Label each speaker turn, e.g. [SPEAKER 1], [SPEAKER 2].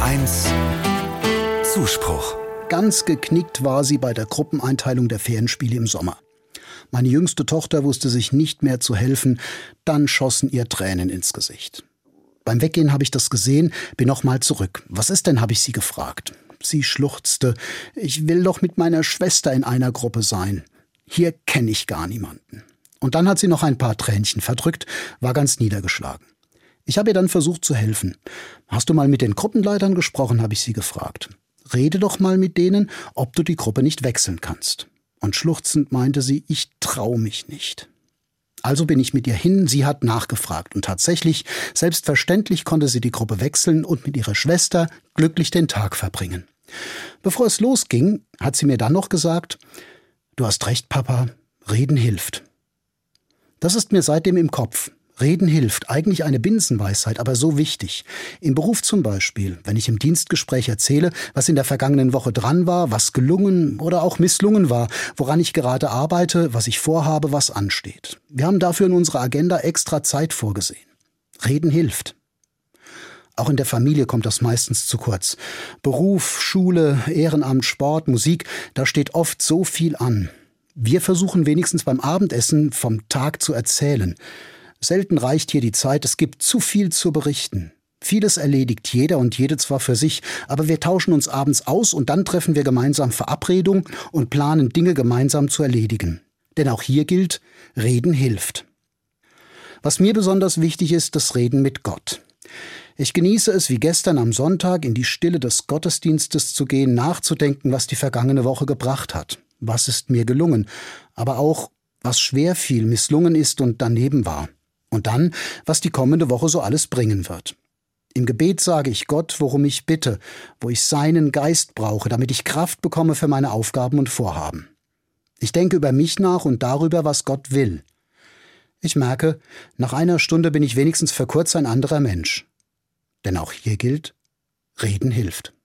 [SPEAKER 1] 1 Zuspruch.
[SPEAKER 2] Ganz geknickt war sie bei der Gruppeneinteilung der Ferienspiele im Sommer. Meine jüngste Tochter wusste sich nicht mehr zu helfen, dann schossen ihr Tränen ins Gesicht. Beim Weggehen habe ich das gesehen, bin noch mal zurück. Was ist denn, habe ich sie gefragt. Sie schluchzte. Ich will doch mit meiner Schwester in einer Gruppe sein. Hier kenne ich gar niemanden. Und dann hat sie noch ein paar Tränchen verdrückt, war ganz niedergeschlagen. Ich habe ihr dann versucht zu helfen. Hast du mal mit den Gruppenleitern gesprochen, habe ich sie gefragt. Rede doch mal mit denen, ob du die Gruppe nicht wechseln kannst. Und schluchzend meinte sie, ich traue mich nicht. Also bin ich mit ihr hin, sie hat nachgefragt und tatsächlich, selbstverständlich konnte sie die Gruppe wechseln und mit ihrer Schwester glücklich den Tag verbringen. Bevor es losging, hat sie mir dann noch gesagt, du hast recht, Papa, reden hilft. Das ist mir seitdem im Kopf. Reden hilft, eigentlich eine Binsenweisheit, aber so wichtig. Im Beruf zum Beispiel, wenn ich im Dienstgespräch erzähle, was in der vergangenen Woche dran war, was gelungen oder auch misslungen war, woran ich gerade arbeite, was ich vorhabe, was ansteht. Wir haben dafür in unserer Agenda extra Zeit vorgesehen. Reden hilft. Auch in der Familie kommt das meistens zu kurz. Beruf, Schule, Ehrenamt, Sport, Musik, da steht oft so viel an. Wir versuchen wenigstens beim Abendessen vom Tag zu erzählen. Selten reicht hier die Zeit, es gibt zu viel zu berichten. Vieles erledigt jeder und jede zwar für sich, aber wir tauschen uns abends aus und dann treffen wir gemeinsam Verabredung und planen Dinge gemeinsam zu erledigen. Denn auch hier gilt, Reden hilft. Was mir besonders wichtig ist, das Reden mit Gott. Ich genieße es, wie gestern am Sonntag, in die Stille des Gottesdienstes zu gehen, nachzudenken, was die vergangene Woche gebracht hat. Was ist mir gelungen, aber auch, was schwer fiel, misslungen ist und daneben war. Und dann, was die kommende Woche so alles bringen wird. Im Gebet sage ich Gott, worum ich bitte, wo ich seinen Geist brauche, damit ich Kraft bekomme für meine Aufgaben und Vorhaben. Ich denke über mich nach und darüber, was Gott will. Ich merke, nach einer Stunde bin ich wenigstens für kurz ein anderer Mensch. Denn auch hier gilt, Reden hilft.